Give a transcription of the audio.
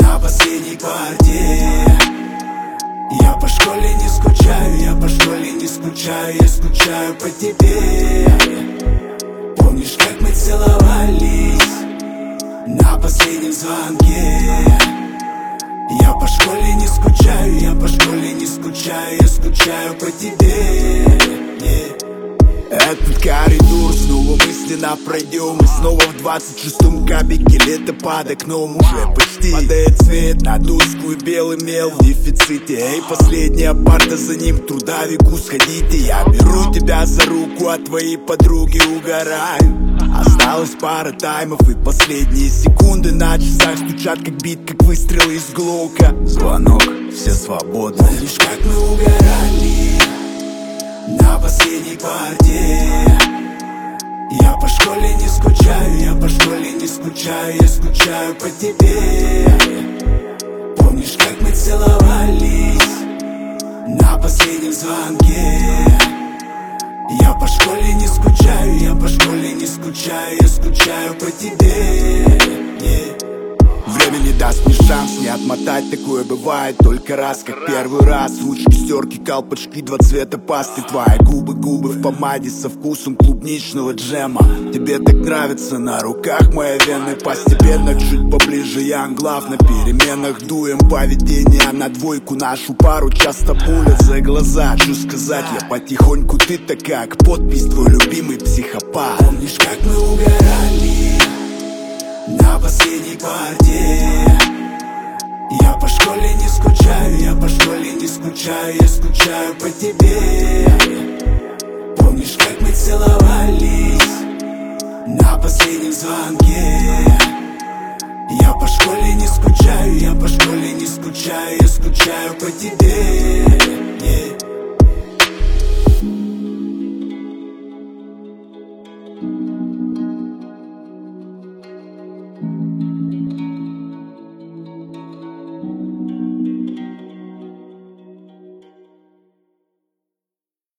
на последней партии. Я по школе не скучаю, я по школе не скучаю, я скучаю по тебе. Помнишь, как мы целовались на последнем звонке? Я по школе не скучаю, я по школе не скучаю, я скучаю по тебе. Этот коридор снова мысленно пройдем. И снова в 26-м кабике лето под окном. Уже почти падает цвет на доску и белый мел в дефиците. Эй, последняя парта, за ним к трудовику сходите. Я беру тебя за руку, а твои подруги угораю. Осталось пара таймов и последние секунды на часах стучат как бит, как выстрел из глока. Звонок, все свободны. Помнишь, как мы угорали на последней партии? Я по школе не скучаю, я по школе не скучаю, я скучаю по тебе. Помнишь, как мы целовались на последнем звонке? Я по школе не скучаю, я по школе не скучаю, я скучаю по тебе. Время не даст мне шанс не отмотать, такое бывает только раз, как первый раз. Ручки, стерки, колпачки, два цвета пасты. Твои губы в помаде со вкусом клубничного джема. Тебе так нравится на руках моя вены. Постепенно чуть поближе я англав. На переменах дуем поведение на двойку. Нашу пару часто пулят за глаза. Что сказать, я потихоньку, ты такая, как подпись, твой любимый психопат. Помнишь, как мы угорали на последней партии? Я по школе не скучаю, я по школе не скучаю, я скучаю по тебе. Помнишь, как мы целовались на последнем звонке? Я по школе не скучаю, я по школе не скучаю, я скучаю по тебе.